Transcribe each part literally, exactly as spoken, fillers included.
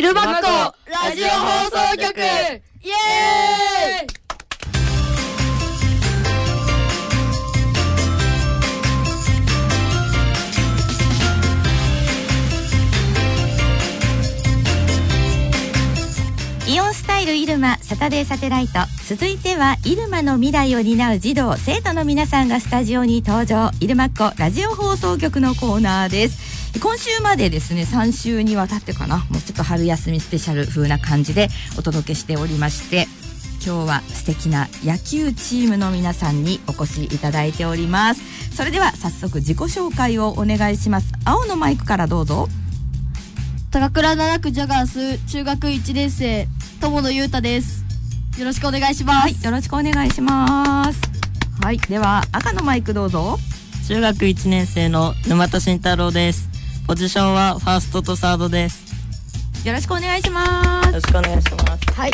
イルマッコラジオ放送局イエーイ。 イオンスタイルイルマサタデーサテライト、続いてはイルマの未来を担う児童生徒の皆さんがスタジオに登場。イルマッコラジオ放送局のコーナーです。今週までですね、さん週にわたってかな、もうちょっと春休みスペシャル風な感じでお届けしておりまして、今日は素敵な野球チームの皆さんにお越しいただいております。それでは早速自己紹介をお願いします。青のマイクからどうぞ。 高倉七区ジャガース中学いちねん生友野裕太です。よろしくお願いします。 はい、よろしくお願いします。はい、では赤のマイクどうぞ。 中学いちねん生の沼田慎太郎です。ポジションはファーストとサードです。 よろしくお願いします。 よろしくお願いします。 はい。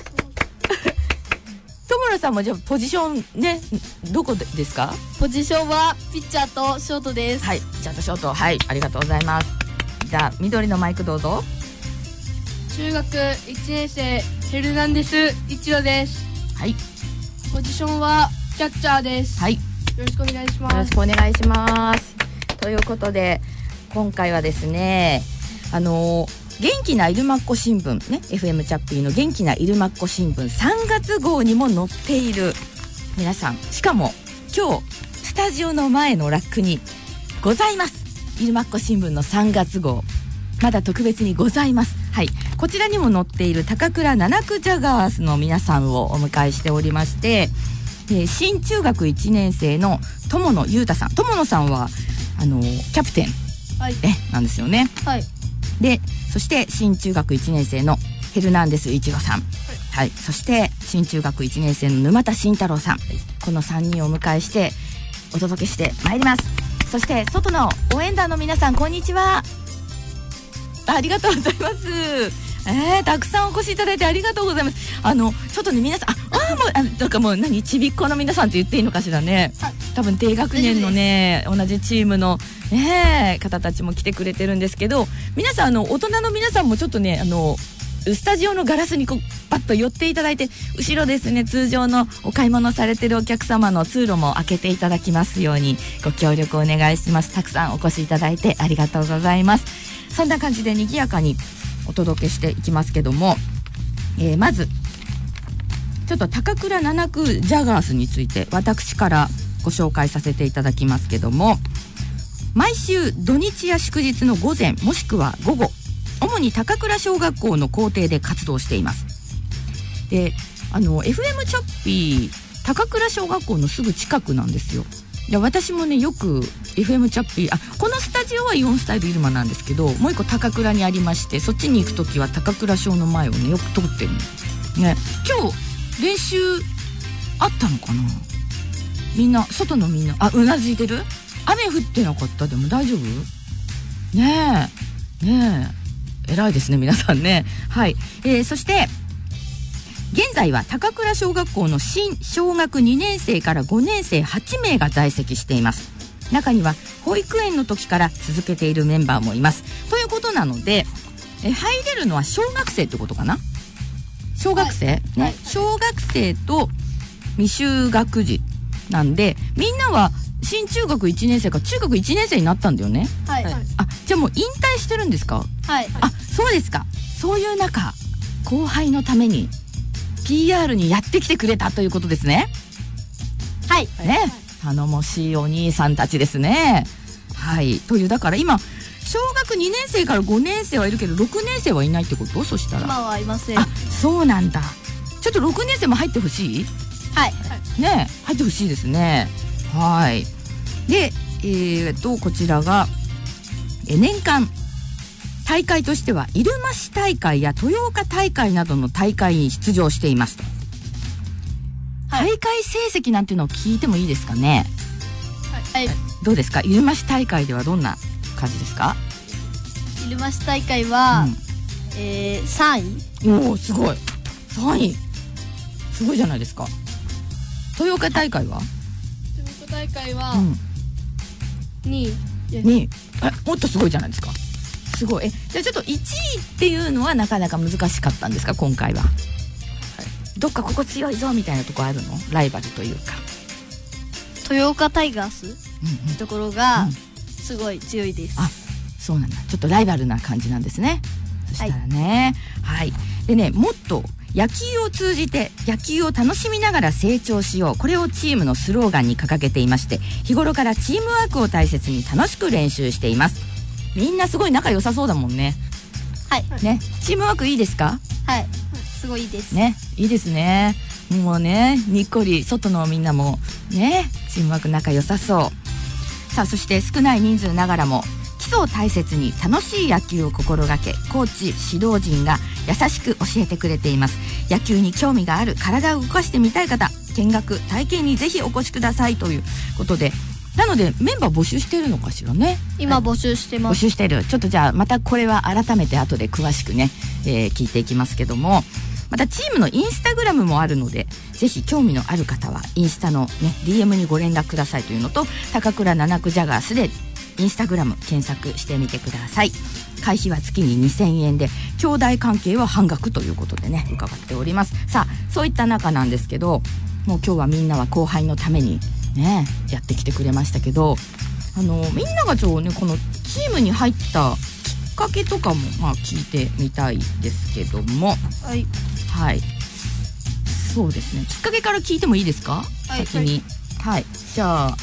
友野さんもじゃあポジションね、どこですか？ ポジションはピッチャーとショートです。 はい、ピッチャーとショート、はい、ありがとうございます。じゃあ緑のマイクどうぞ。 中学いちねん生ヘルナンデス一郎です。 はい。 ポジションはキャッチャーです。 はい。よろしくお願いします。 よろしくお願いします。ということで今回はですね、あのー、元気なイルマッコ新聞ね、 エフエム チャッピーの元気なイルマッコ新聞さんがつ号にも載っている皆さん、しかも今日スタジオの前のラックにございますイルマッコ新聞のさんがつ号、まだ特別にございます。はい、こちらにも載っている高倉七区ジャガースの皆さんをお迎えしておりまして、えー、新中学いちねん生の友野裕太さん、友野さんはあのー、キャプテン、 はい、 えなんですよね。 はい。 でそして新中学いちねん生のヘルナンデス一郎さん、はい、はい、そして新中学いちねん生の沼田慎太郎さん、はい、このさんにんをお迎えしてお届けしてまいります。そして外の応援団の皆さん、こんにちは。ありがとうございます。えー、たくさんお越しいただいてありがとうございます。あのちょっとね皆さん、ああもうあなんかもう何ちびっこの皆さんって言っていいのかしらね。多分低学年のね同じチームの、ね、方たちも来てくれてるんですけど、皆さんあの大人の皆さんもちょっとねあのスタジオのガラスにこうパッと寄っていただいて、後ろですね通常のお買い物されてるお客様の通路も開けていただきますようにご協力お願いします。たくさんお越しいただいてありがとうございます。そんな感じで賑やかにお届けしていきますけども、えー、まずちょっと高倉七区ジャガースについて私からご紹介させていただきますけども、毎週土日や祝日の午前もしくは午後、主に高倉小学校の校庭で活動しています。であの エフエム チャッピー高倉小学校のすぐ近くなんですよ。で私もねよく エフエム チャッピー、あこのスタジオはイオンスタイルイルマなんですけど、もう一個高倉にありまして、そっちに行くときは高倉小の前をねよく通ってるのね。今日練習あったのかな。みんな外のみんなあうなずいてる。雨降ってなかった？でも大丈夫ねえねえ偉いですね皆さんね。はい、えー、そして現在は高倉小学校の新小学にねん生からごねん生はちめいが在籍しています。中には保育園の時から続けているメンバーもいます。ということなのでえ入れるのは小学生ってことかな。小学生、はい、ね、はい、小学生と未就学児なんで、みんなは新中学いちねん生か中学いちねん生になったんだよね。 はい、あじゃあもう引退してるんですか。 はい、 あそうですか。そういう中後輩のためにピーアール にやってきてくれたということですね。 はいね、頼もしいお兄さんたちですね。はいというだから今小学にねん生からごねん生はいるけどろくねん生はいないってこと？そしたら今はいません。 あそうなんだ。ちょっとろくねん生も入ってほしい。 はいね入ってほしいですね。はいでえー、とこちらがえ年間大会としては入間市大会や豊岡大会などの大会に出場していますと。はい、大会成績なんていうのを聞いてもいいですかね。 はい、はい、 どうですか。入間市大会ではどんな感じですか。 入間市大会は、うんえー、さんい。 おおすごいさんいすごいじゃないですか。豊岡大会は豊岡大会は、 うん、 にい。 にいえもっとすごいじゃないですか。 すごい。えじゃあちょっといちいっていうのはなかなか難しかったんですか今回は、はい、どっかここ強いぞみたいなとこあるの？ライバルというか豊岡タイガースのところがすごい強いです、 うんうん、あそうなんだ。ちょっとライバルな感じなんですね。そしたらね、はい、はい、でねもっと野球を通じて野球を楽しみながら成長しよう、これをチームのスローガンに掲げていまして、日頃からチームワークを大切に楽しく練習しています。みんなすごい仲良さそうだもんね。 はいね、チームワークいいですか？ はい、すごいいいですね。いいですね。もうねにっこり外のみんなもねチームワーク仲良さそう。さあそして少ない人数ながらも基礎を大切に楽しい野球を心がけ、コーチ指導陣が優しく教えてくれています。野球に興味がある、体を動かしてみたい方、見学体験にぜひお越しくださいということで、なのでメンバー募集してるのかしらね。 今募集してます、 募集してる。ちょっとじゃあまたこれは改めて後で詳しくね、えー、聞いていきますけども、またチームのインスタグラムもあるので、ぜひ興味のある方はインスタのね ディーエム にご連絡くださいというのと、高倉七区ジャガースでインスタグラム検索してみてください。会費は月ににせんえんで、兄弟関係は半額ということでね伺っております。さあそういった中なんですけど、もう今日はみんなは後輩のためにねやってきてくれましたけど、あのみんながちょっとねこのチームに入ったきっかけとかもまあ聞いてみたいですけども、 はいはい、そうですね、きっかけから聞いてもいいですか？はい、先に、はい、はい、じゃあ、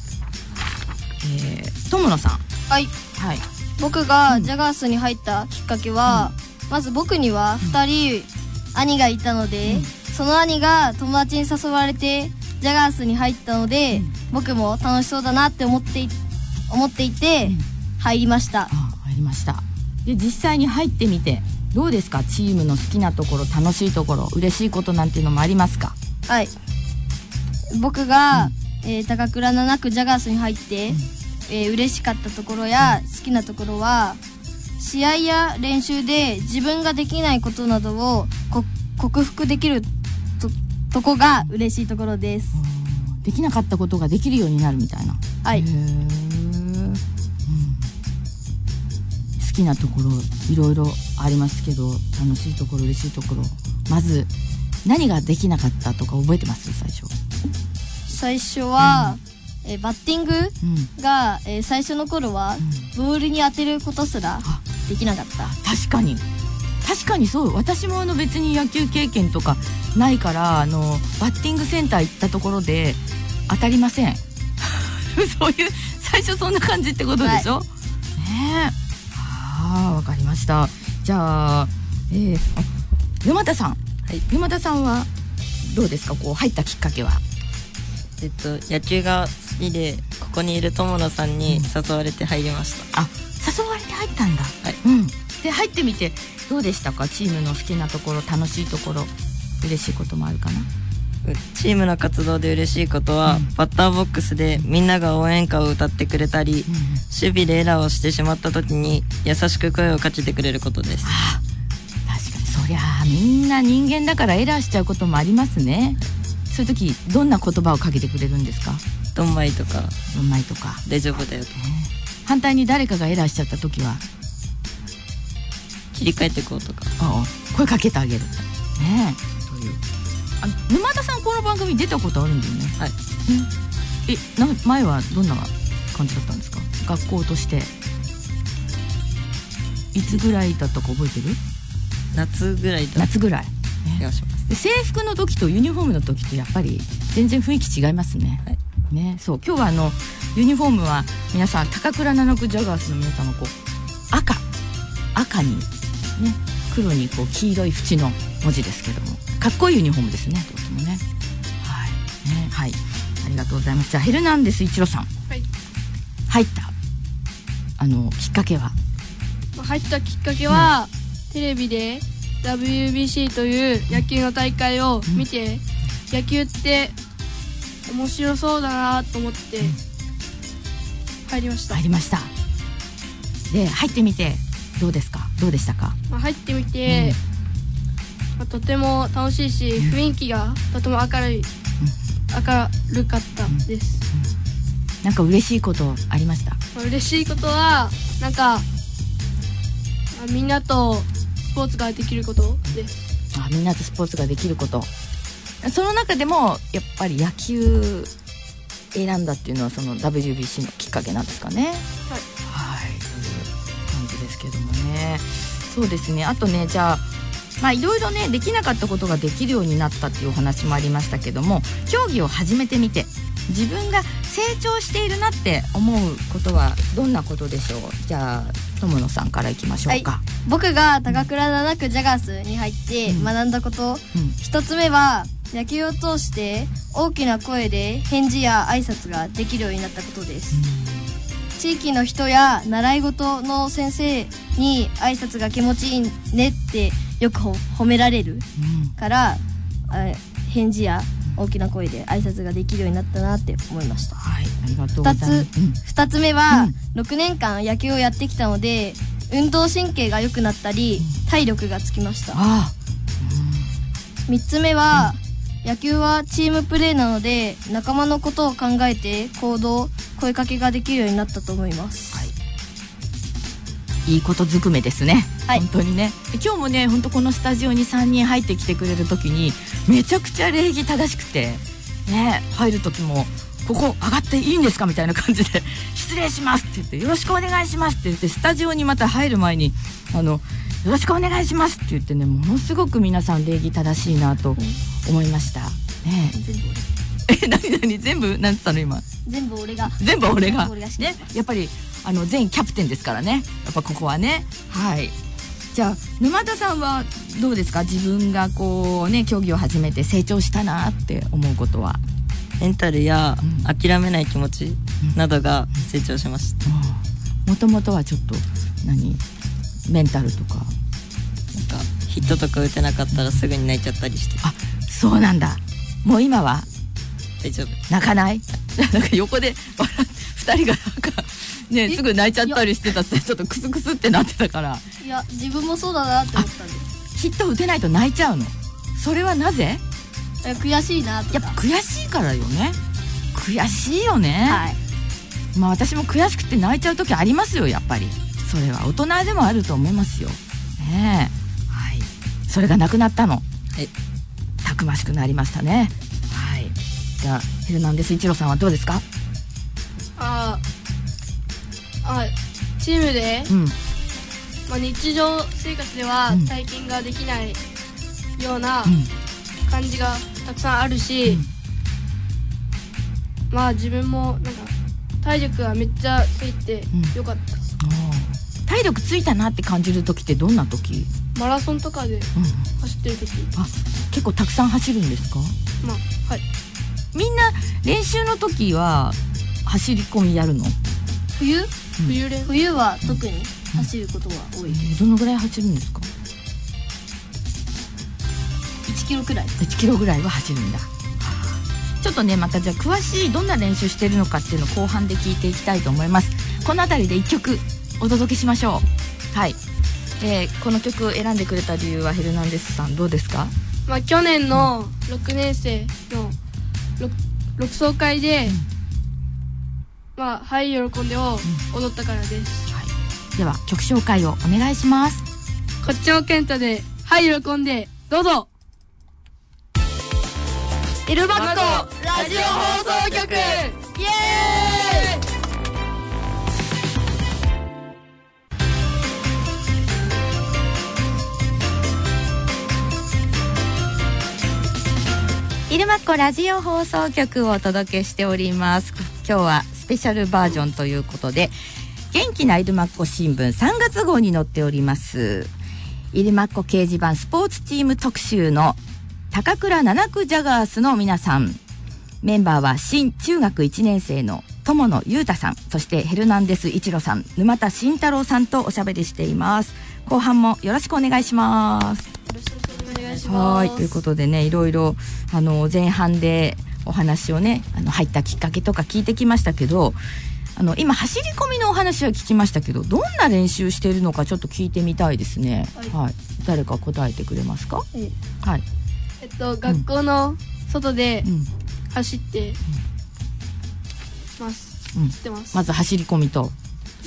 えー、友野さん。 はい、 はい、 僕がジャガースに入ったきっかけは、うん、まず僕にはふたり兄がいたので、うん、その兄が友達に誘われてジャガースに入ったので、うん、僕も楽しそうだなって思ってい、思っていて、うん、入りました。あ、 入りました。で実際に入ってみてどうですか？チームの好きなところ、楽しいところ、嬉しいことなんていうのもありますか？ はい、僕が、うんえー、高倉七区ジャガースに入って、うんえー、嬉しかったところや好きなところは、試合や練習で自分ができないことなどをこ克服できる と, とこが嬉しいところです。 できなかったことができるようになるみたいな。 はい、へー、 うん、好きなところいろいろありますけど、楽しいところ、嬉しいところ、まず何ができなかったとか覚えてます？最初最初は、うんえー、バッティングが、うんえー、最初の頃は、うん、ボールに当てることすらできなかった。 確かに確かにそう。私もあの別に野球経験とかないから、あのバッティングセンター行ったところで当たりませんそういう最初そんな感じってことでしょ、はい、ねえ。ああ、わかりました。じゃあ、えー、沼田さん、はい、沼田さんはどうですか？こう入ったきっかけは。 えっと野球が好きで、ここにいる友野さんに誘われて入りました、 うん、あ、誘われて入ったんだ。 はい、 うん、で入ってみてどうでしたか？チームの好きなところ、楽しいところ、嬉しいこともあるかな？ チームの活動で嬉しいことは、うん、バッターボックスでみんなが応援歌を歌ってくれたり、うん、守備でエラーをしてしまった時に優しく声をかけてくれることです。 ああ、確かにそりゃあみんな人間だからエラーしちゃうこともありますね。そういう時どんな言葉をかけてくれるんですか？ どんまいとか、 どんまいとか、 大丈夫だよとか。 反対に誰かがエラーしちゃった時は切り替えていこうとか、 ああ、声かけてあげるねえ。そういう、あの沼田さんこの番組出たことあるんだよね。 はい。 え、な前はどんな感じだったんですか？学校としていつぐらいだったか覚えてる？ 夏ぐらいだ。 夏ぐらい、 気がします。 制服の時とユニフォームの時とやっぱり全然雰囲気違いますね。 はい、 ね、そう今日はあのユニフォームは皆さん高倉七区ジャガースの皆さんはこう赤赤にね、黒にこう黄色い縁の文字ですけども、かっこいいユニフォームですね、とてもね。はいね、はい、ありがとうございます。じゃあヘルナンデス一郎さん、 はい、 入ったあのきっかけは？ 入ったきっかけは、うん、テレビでダブリュービーシー という野球の大会を見て、うん、野球って面白そうだなと思って入りました。 入りました。で入ってみてどうですか？どうでしたか？ まあ、入ってみて、うんまあ、とても楽しいし、うん、雰囲気がとても明るい、うん、明るかったです、 うんうん、なんか嬉しいことありました？ まあ、嬉しいことはなんかあみんなとスポーツができることです。 あ、みんなとスポーツができること。その中でもやっぱり野球選んだっていうのはその ダブリュービーシー のきっかけなんですかね。はい、はい、という感じですけどもね。そうですね。あとね、じゃあまあいろいろねできなかったことができるようになったっていうお話もありましたけども、競技を始めてみて自分が成長しているなって思うことはどんなことでしょう。じゃあ友野さんからいきましょうか。はい、 僕が高倉なな区ジャガースに入って学んだこと、一、うん、つ目は野球を通して大きな声で返事や挨拶ができるようになったことです。うん、地域の人や習い事の先生に挨拶が気持ちいいねってよく褒められるから、うん、返事や大きな声で挨拶ができるようになったなって思いました。 はい、ありがとうございます。 ふたつ、うん、ふたつめは、うん、ろくねんかん野球をやってきたので運動神経が良くなったり、うん、体力がつきました。あ、うん、みっつめは、うん、野球はチームプレーなので仲間のことを考えて行動声かけができるようになったと思います。はい、 いいことずくめですね。 はい、 本当にね。今日もね、本当このスタジオにさんにん入ってきてくれる時にめちゃくちゃ礼儀正しくてね、入る時もここ上がっていいんですかみたいな感じで失礼しますって言ってよろしくお願いしますって言って、スタジオにまた入る前にあのよろしくお願いしますって言ってね、ものすごく皆さん礼儀正しいなと思いました、うん、ね。え、何何全部なんつったの今。 全部俺が全部俺がね、やっぱりあの全キャプテンですからね、やっぱここはね。はい、じゃあ沼田さんはどうですか。自分がこうね競技を始めて成長したなって思うことは。 メンタルや諦めない気持ちなどが成長しました。 もともとはちょっと何メンタルとかなんかヒットとか打てなかったらすぐに泣いちゃったりして。 あ、そうなんだ。もう今は大丈夫。 泣かないなんか横でふたりがなんかねすぐ泣いちゃったりしてたって、ちょっとクスクスってなってたから。 いや自分もそうだなって思ったんです。 ヒット打てないと泣いちゃうの。それはなぜ。 悔しいなとか。 やっぱ悔しいからよね。悔しいよね。はい。まあ私も悔しくて泣いちゃう時ありますよ、やっぱり。それは大人でもあると思いますよね。え、はい。それがなくなったの。え、たくましくなりましたね。はい。じゃあヘルナンデス一郎さんはどうですか。 ああ、チームで、うん、まあ、日常生活では体験ができないような感じがたくさんあるし、うん、まあ自分もなんか体力がめっちゃついてよかった、 うん、体力ついたなって感じる時ってどんな時。 マラソンとかで走ってる時、 うん、あ、結構たくさん走るんですか。 まあはい。 みんな練習の時は走り込みやるの。 冬、 うん、 冬練冬は特に走ることが多い、うん、えー、どのぐらい走るんですか。 いちキロくらい。 いちキロぐらいは走るんだ。ちょっとねまたじゃあ詳しいどんな練習してるのかっていうのを後半で聞いていきたいと思います。この辺りでいっきょくお届けしましょう。はい、えー、この曲を選んでくれた理由はヘルナンデスさんどうですか。 まあ、去年のろくねん生のろくそう会で、うん、まあ、はい喜んでを踊ったからです、うん、 はい、では曲紹介をお願いします。 こっちの健太ではい喜んでどうぞ。 イルマッコラジオ放送局イエーイイルマッコラジオ放送局をお届けしております。今日はスペシャルバージョンということで元気なイルマッコ新聞さんがつ号に載っておりますイルマッコ掲示板スポーツチーム特集の高倉七区ジャガースの皆さん。メンバーは新中学いちねん生の友野裕太さん、そしてヘルナンデス一郎さん、沼田慎太郎さんとおしゃべりしています。後半もよろしくお願いします。よろしくお願いします。 はい、ということでね、いろいろあの前半でお話をねあの入ったきっかけとか聞いてきましたけど、あの今走り込みのお話は聞きましたけど、どんな練習しているのかちょっと聞いてみたいですね。はい、はい、誰か答えてくれますか。 えはい、 えっと学校の外で走ってます、 うん、 知ってます。 まず走り込みと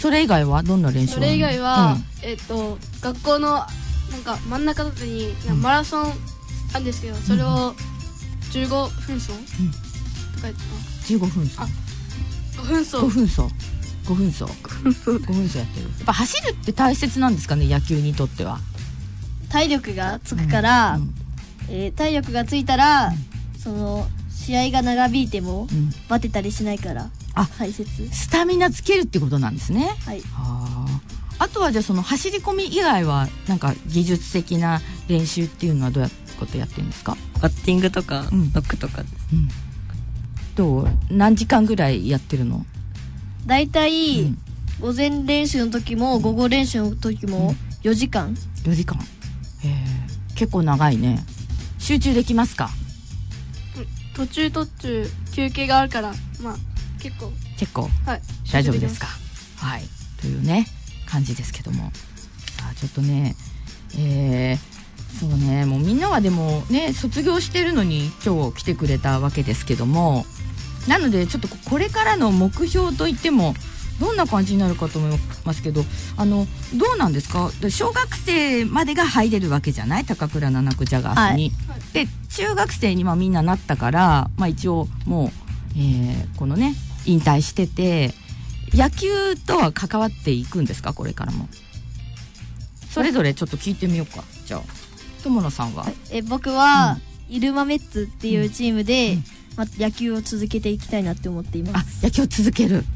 それ以外はどんな練習？ それ以外は、うん、えっと学校のなんか真ん中のとにマラソンあるんですけど、うん、それをじゅうごふん走、うん、とか言ってた。 じゅうごふん走。 あ、ごふん走。 ごふん走。ごふん走。ごふん走。ごふん走やってる。やっぱ走るって大切なんですかね、野球にとっては。 体力がつくから、うんうん、えー、体力がついたら、うん、その試合が長引いても、うん、バテたりしないから大切。 スタミナつけるってことなんですね。 はい。 はあ。あとはじゃあその走り込み以外はなんか技術的な練習っていうのはどういうことやってるんですか？ バッティングとか、うん、ノックとかです、うん、 どう何時間ぐらいやってるの？ だいたい、うん、午前練習の時も午後練習の時もよじかん、うん、 よじかん。へえ、結構長いね。集中できますか？ 途中途中休憩があるからまあ結構結構、 はい、 大丈夫ですか？はいというね感じですけども、さあちょっとねえー、そうねもうみんなはでもね卒業してるのに今日来てくれたわけですけども、なのでちょっとこれからの目標といってもどんな感じになるかと思いますけど、あのどうなんですか？小学生までが入れるわけじゃない、高倉七区ジャガースに、はい、で中学生にまあみんななったから、まあ、一応もう、えー、このね引退してて野球とは関わっていくんですか？これからもそれぞれちょっと聞いてみようか。じゃあ友野さんは？ え僕は、うん、イルマメッツっていうチームで、うんま、野球を続けていきたいなって思っています。 あ、野球を続ける、うん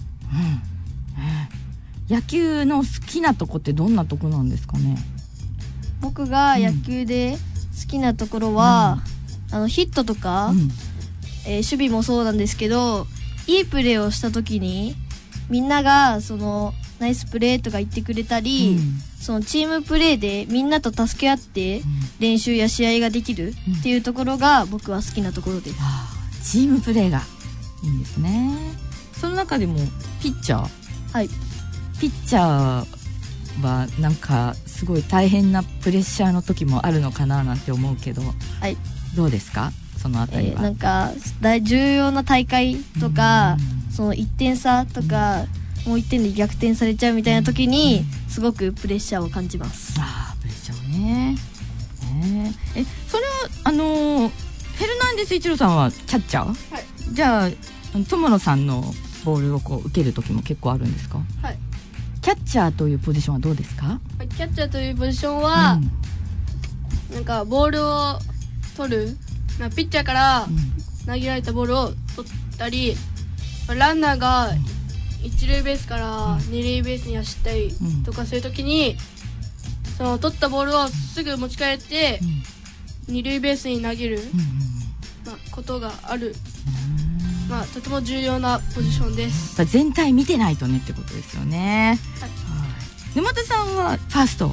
野球の好きなとこってどんなとこなんですかね？ 僕が野球で好きなところは、うん、あのヒットとか、うんえー、守備もそうなんですけど、いいプレーをした時にみんながそのナイスプレーとか言ってくれたり、うん、そのチームプレーでみんなと助け合って練習や試合ができるっていうところが僕は好きなところです、うん、 あチームプレーがいいんですね。その中でもピッチャー、 はいピッチャーはなんかすごい大変なプレッシャーの時もあるのかななんて思うけど、 はい、 どうですかそのあたりは？えー、 なんか大重要な大会とか、そのいってん差とか、うん、もういってんで逆転されちゃうみたいな時に、うん、すごくプレッシャーを感じます。 ああプレッシャーね。えー、えそれはあのー、ヘルナンデス一郎さんはキャッチャー？はい。じゃあ友野さんのボールをこう受ける時も結構あるんですか？ はい。 キャッチャーというポジションはどうですか？ キャッチャーというポジションは、うん、なんかボールを取るなピッチャーから投げられたボールを取ったり、うん、ランナーが一塁ベースから二塁ベースに走ったりとかするときに、うん、その取ったボールをすぐ持ち帰って、うん、二塁ベースに投げる、うんまあ、ことがある、まあ、とても重要なポジションです。 全体見てないとねってことですよね。はい、沼田さんはファースト、はい、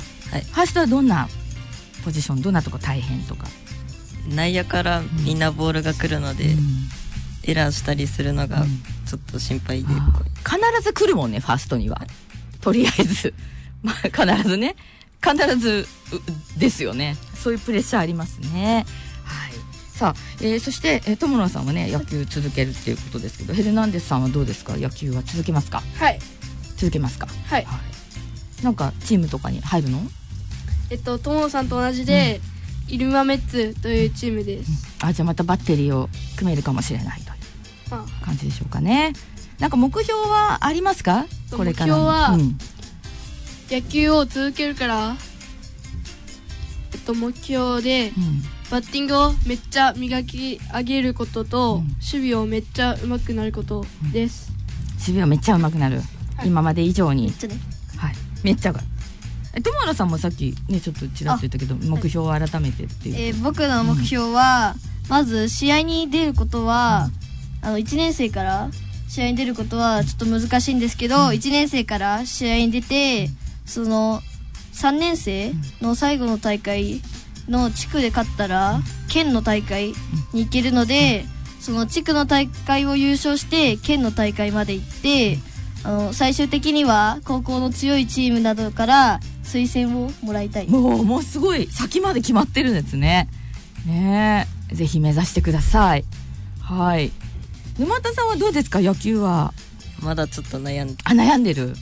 ファーストはどんなポジション、どんなとこ大変とか？ 内野からみんなボールが来るので、うん、エラーしたりするのがちょっと心配で、うん、 必ず来るもんねファーストには、はい、とりあえず、まあ、必ずね必ずですよね。そういうプレッシャーありますね。さあ、えー、そして、えー、友野さんはね野球続けるっていうことですけど、ヘルナンデスさんはどうですか？野球は続けますか？ はい続けますか？ はい、はい、 なんかチームとかに入るの？ えっと友野さんと同じで、うん、イルマメッツというチームです、 うん、あじゃあまたバッテリーを組めるかもしれないという感じでしょうかね。なんか目標はありますか？これから目標は、うん、野球を続けるからえっと目標で、うんバッティングをめっちゃ磨き上げることと、うん、守備をめっちゃ上手くなることです、うん、 守備をめっちゃ上手くなる、はい、今まで以上にめっちゃね、 はい、めっちゃが友野さんもさっきねちょっとちらっと言ったけど目標を改めてっていう、 はいえー、僕の目標は、うん、まず試合に出ることは、うん、あのいちねん生から試合に出ることはちょっと難しいんですけど、うん、いちねん生から試合に出て、うん、そのさんねん生の最後の大会の地区で勝ったら県の大会に行けるので、その地区の大会を優勝して県の大会まで行って、あの最終的には高校の強いチームなどから推薦をもらいたい。 もうもうすごい先まで決まってるんですね。ねえぜひ目指してください。はい。沼田さんはどうですか野球は？ まだちょっと悩んであ悩んでる。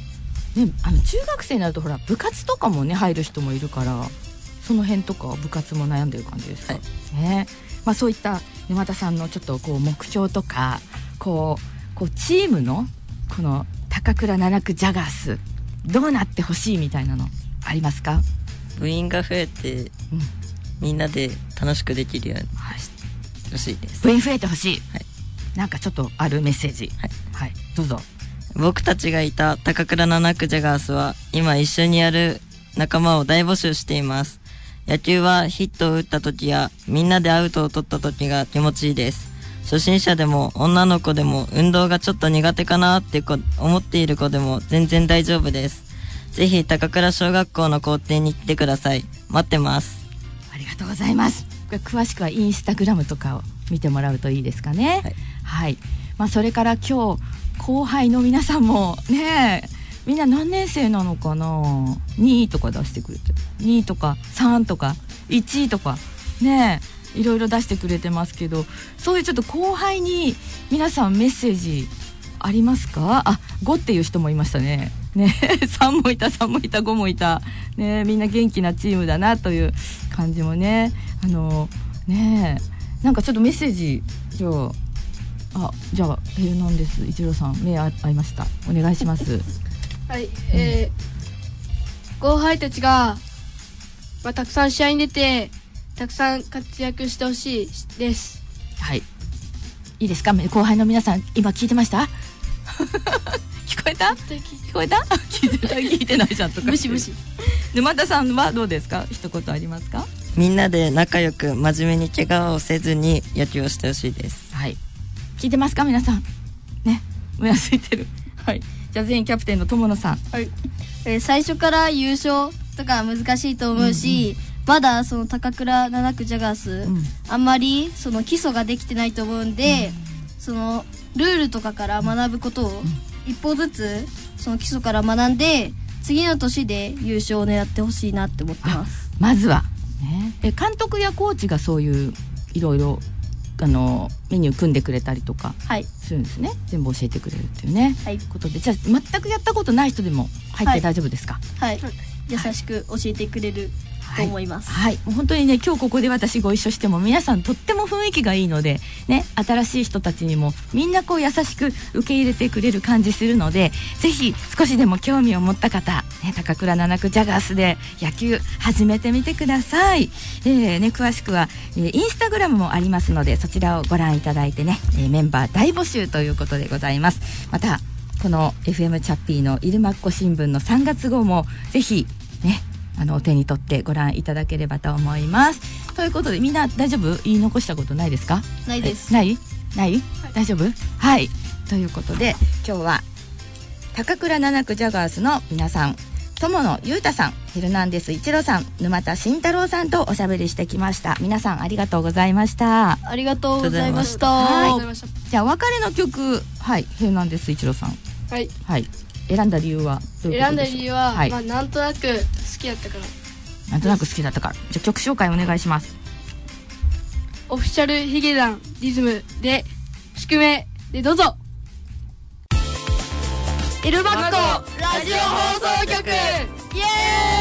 ね、あの中学生になるとほら部活とかもね入る人もいるから、その辺とか部活も悩んでる感じですか、はい、ね。まあ、そういった沼田さんのちょっとこう目標とかこう、こうチームのこの高倉七区ジャガースどうなってほしいみたいなのありますか？ 部員が増えて、うん、みんなで楽しくできるようにほしいです。 部員増えてほしい、 はい、 なんかちょっとあるメッセージ、はい、はい、どうぞ。 僕たちがいた高倉七区ジャガースは今一緒にやる仲間を大募集しています。野球はヒットを打った時やみんなでアウトを取った時が気持ちいいです。初心者でも女の子でも運動がちょっと苦手かなって思っている子でも全然大丈夫です。ぜひ高倉小学校の校庭に来てください。待ってます。 ありがとうございます。詳しくはインスタグラムとかを見てもらうといいですかね。はい、はい、まあ、それから今日後輩の皆さんもね、みんな何年生なのかな、にいとか出してくれて、にいとかさんとかいちいとかね、いろいろ出してくれてますけど、そういうちょっと後輩に皆さんメッセージありますか？あ、ごっていう人もいましたね。ね、さんもいた、さんもいた、ごもいた、ね、みんな元気なチームだなという感じもね、あのね、なんかちょっとメッセージ、じゃああ、じゃあヘルナンデス一郎さん目合いました。お願いします。 はい、えー、後輩たちが、まあ、たくさん試合に出てたくさん活躍してほしいです。 はい、いいですか？後輩の皆さん今聞いてました？聞こえた？聞こえた？聞いてない、聞いてないじゃんとか。 無視無視。 沼田さんはどうですか？一言ありますか？ みんなで仲良く真面目に怪我をせずに野球をしてほしいです。 はい、聞いてますか皆さんね、うなずいてる。はい、じゃあ全員キャプテンの友野さん。 はい、えー、最初から優勝とか難しいと思うし、うんうん、まだその高倉七区ジャガース、うん、あんまりその基礎ができてないと思うんで、うん、そのルールとかから学ぶことを一歩ずつその基礎から学んで次の年で優勝を狙ってほしいなって思ってます。 まずは、ね、え監督やコーチがそういういろいろあのメニュー組んでくれたりとかするんですね、はい、全部教えてくれるっていうね、はい、ことで、じゃあ全くやったことない人でも入って大丈夫ですか？ はい、はい、優しく教えてくれると思います。 はい、はい、もう本当にね、今日ここで私ご一緒しても皆さんとっても雰囲気がいいのでね、新しい人たちにもみんなこう優しく受け入れてくれる感じするので、ぜひ少しでも興味を持った方、ね、高倉七区ジャガースで野球始めてみてください。えーね、詳しくは、えー、インスタグラムもありますのでそちらをご覧いただいてね、えー、メンバー大募集ということでございます。またこの エフエム チャッピーのイルマッコ新聞のさんがつ号もぜひね、あのお手に取ってご覧いただければと思います。ということでみんな大丈夫？言い残したことないですか？ ないです。 ない？ない？はい、大丈夫？はい。ということで今日は高倉七区ジャガースの皆さん、友野裕太さん、ヒルナンデス一郎さん、沼田慎太郎さんとおしゃべりしてきました。皆さんありがとうございました。 ありがとうございました。 はい、じゃあお別れの曲、はい、ヒルナンデス一郎さん、 はい、 はい、選んだ理由はどういうことでしょう？選んだ理由は、はい、まあ、なんとなく好きだったから。 なんとなく好きだったから。じゃあ曲紹介お願いします。 オフィシャルヒゲダンリズムで宿命でどうぞ。イルマッコラジオ放送局、イエーイ。